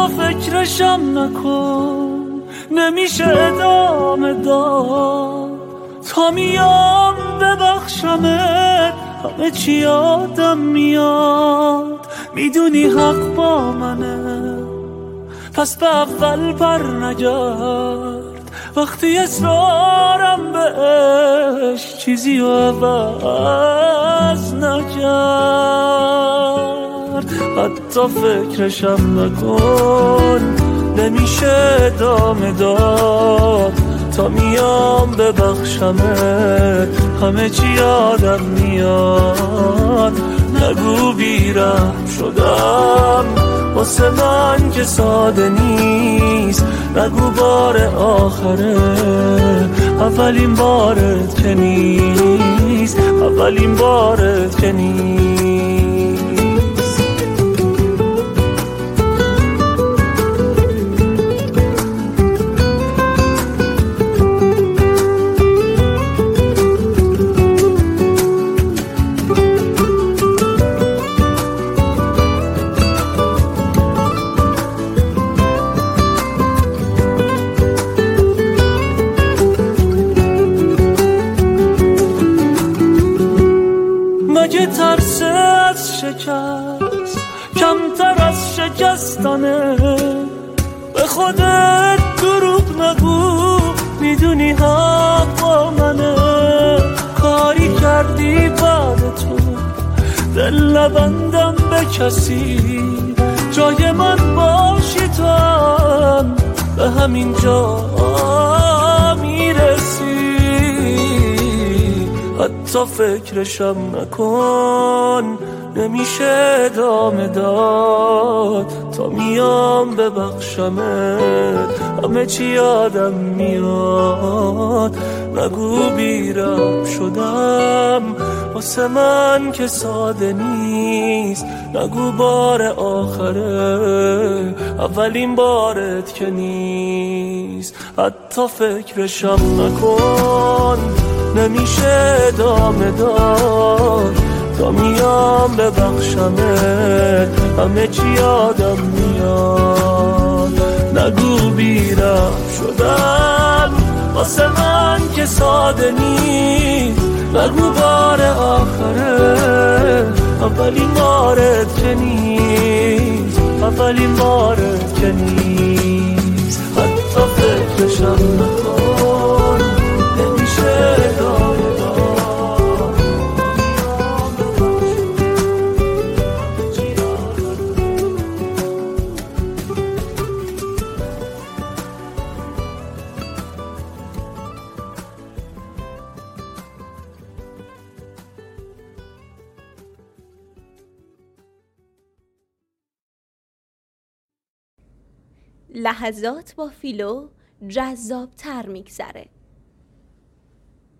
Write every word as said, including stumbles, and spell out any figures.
فکرشم نکن، نمیشه ادامه داد تا میام ببخشمت. همه چی یادم میاد، میدونی حق با منه، پس به اول پر نگرد. وقتی اصرارم بهش چیزی رو عوض نکرد. حتی فکرشم نکن، نمیشه ادامه داد تا میام ببخشمت. همه چی یادم میاد، نگو بیرم شدم واسه من که ساده نیست. نگو بار آخره، اولین بارت که نیست، اولین بارت که نیست. مگه ترس از شکست کمتر از شکستنه؟ به خودت دروغ نگو، میدونی حق با منه. کاری کردی بعد تو دل نبندم به کسی، جای من باشی تو هم به همین جا میرسی. حتی فکرشم نکن، نمیشه ادامه داد تا میام ببخشمت. همه چی یادم میاد، نگو بیرم شدم واسه من که ساده نیست. نگو بار آخره، اولین بارت که نیست. حتی فکرشم نکن، نمیشه ادامه داد تا میام ببخشمت. همه چی یادم میاد، نگو بیرم شدم واسه من که ساده نیست. نگو بار آخره، اولین بارت که نیست، اولین بارت که نیست. حتی فکرشم نکن، نمیشه ادامه داد. لحظات با فیلو جذاب‌تر میگذره.